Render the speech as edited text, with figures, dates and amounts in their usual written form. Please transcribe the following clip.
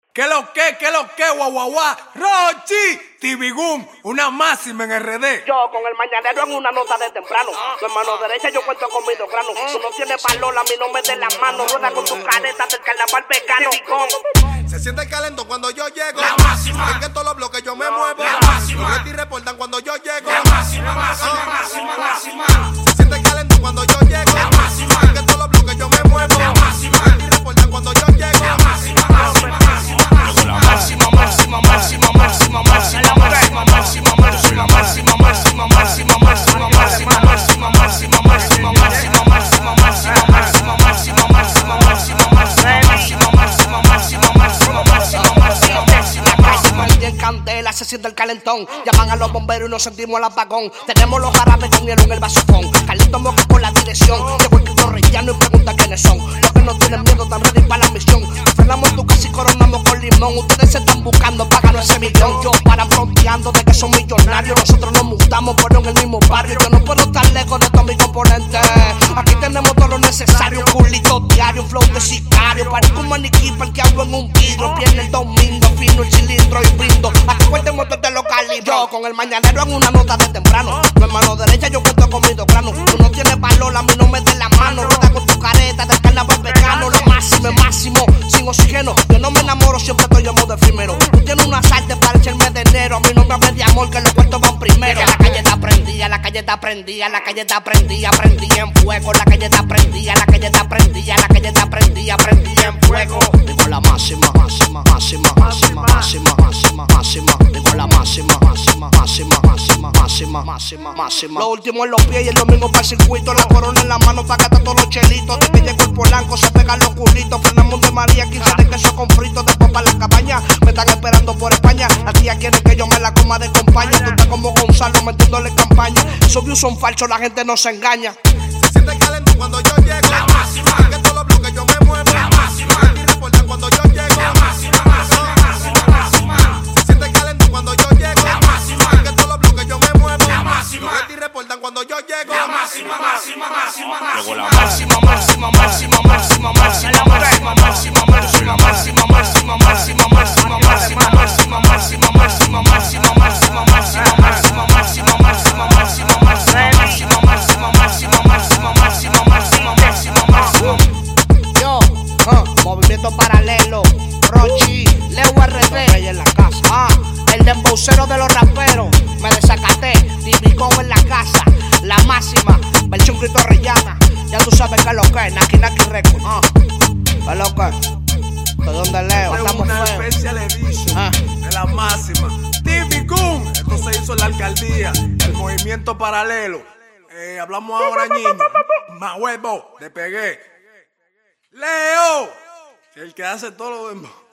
¿Qué lo que, guau, Rochi, Tibigún, una máxima en RD. Yo con el mañanero en una nota de temprano. Tu hermano derecha yo cuento con mi dos granos. Tú no tienes valor, a mí no me des la mano. Rueda con tu careta del carnaval vegano. Se siente calento cuando yo llego. La máxima. Es que en todos los bloques yo me muevo. La máxima. Los reportan cuando yo llego. La máxima. Se siente calento cuando yo llego. La máxima. Es que en todos los bloques yo me muevo. La máxima. Los reportan cuando yo llego. La máxima. Candela, se siente el calentón. Llaman a los bomberos y nos sentimos el apagón. Tenemos los jarabes con hielo en el vasofón. Carlito Moca por la dirección. Llegó el Cristo Rellano y pregunta quiénes son. Los que no tienen miedo están ready para la misión. Frenamos tu casa y coronamos con limón. Ustedes se están buscando, páganos ese millón. Yo paran fronteando de que son millonarios. Nosotros nos mutamos, pero en el mismo barrio. Yo no puedo estar lejos de todos mis componentes. Aquí tenemos todo lo necesario. Un culito diario, un flow de sicario. Parezco un maniquí parqueado en un vidrio. Viene el domingo, fino el cilindro y brindo. Aquí cuente motor de los calibros. Yo con el mañanero en una nota de temprano. Tu hermano derecha yo cuento con mi dos granos. Tú no tienes valor, a mí no me des la mano. Rueda con tu careta del carnaval vegano. Lo máximo, sin oxígeno. Yo no me enamoro, siempre estoy en modo efímero. Tú tienes una salte para echarme de enero. A mí no me hables de amor, que los cuartos van primero. La calle está prendida, la calle está prendida, la calle está prendida, prendida en fuego. La calle está prendida, la calle está prendida, la calle está prendida, prendida en fuego. Digo la máxima. Digo la máxima. Lo último en los pies y el domingo para el circuito. La corona en la mano para gastar todos los chelitos. De que llegó el Polanco se pegan los culitos. Fernando de María, 15 de queso con frito. Después para la cabaña, me están esperando por España. La tía quiere que yo me la coma de compañía. Tú estás como Gonzalo metiéndole campaña. Esos views son falsos, la gente no se engaña. Se siente calento cuando yo llego. La máxima. Es que en todos los bloques yo me muevo. La máxima. Los reportan cuando yo llego. La máxima. Se siente calento cuando yo llego. La máxima. Es que en todos los bloques yo me muevo. La máxima. Los reportan cuando yo llego. La máxima. Luego la máxima. Yo, movimiento paralelo, Rochi, Leo RD, en la casa, el dembocero de los raperos, me desacaté, Tibigón en la casa, la máxima, versión Cristo Rellana, ya tú sabes que es lo que es, Naki Record, ¿qué es lo que es? ¿De dónde Leo? Es Estamos una feos. special edition de la máxima. Tibigún, esto se hizo en la alcaldía, el movimiento paralelo. Hablamos ahora, niño. Más huevo, te pegué. Leo, el que hace todo lo demás.